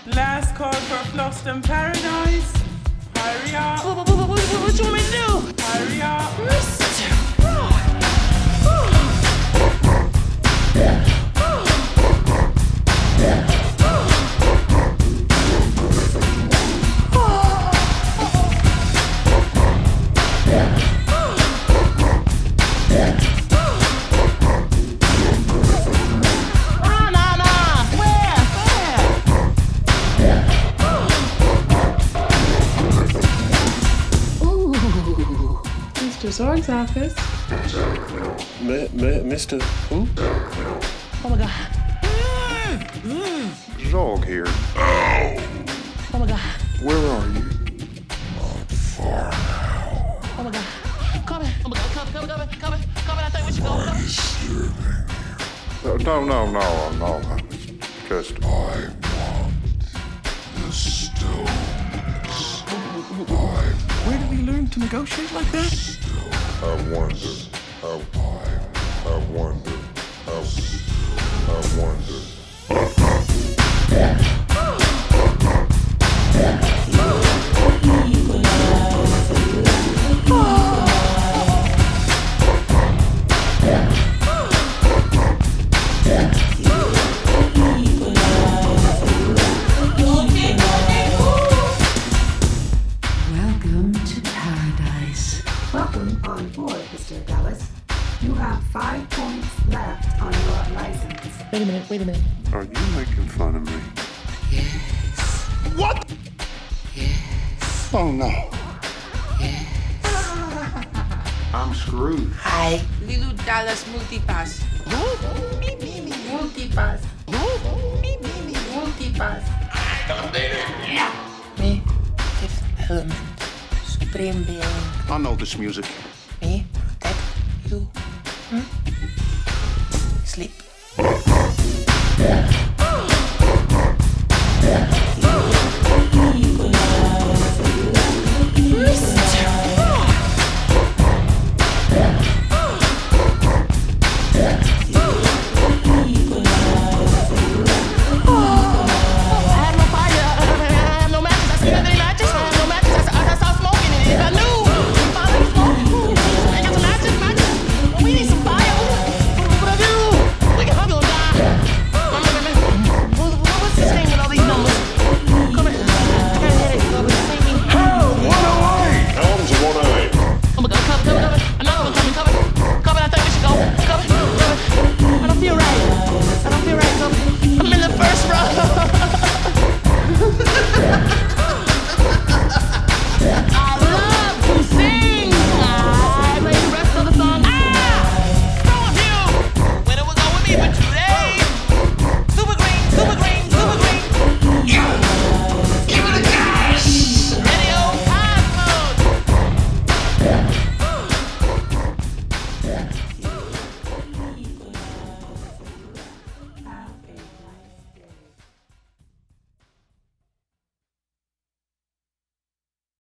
Last call for Flushton Paradise. Hurry up. What you want me to do? Hurry up. Mr. Zorg's office. Mr. Who? Oh my god. Zorg here. Oh my god. Where are you? Oh my god. Come in. Oh my god. Come in. I think we should go. No. Just. I want the stones. Where did he learn to negotiate like that? I wonder. Welcome to paradise. Welcome on board, Mr. Dallas. You have 5 points left on your license. Wait a minute. Are you making fun of me? Yes. What? Yes. Oh no. Yes. I'm screwed. Hi, Lulu Dallas Multipass. Multipass. Multipass. Me, Fifth Element, Supreme Being. I know this music.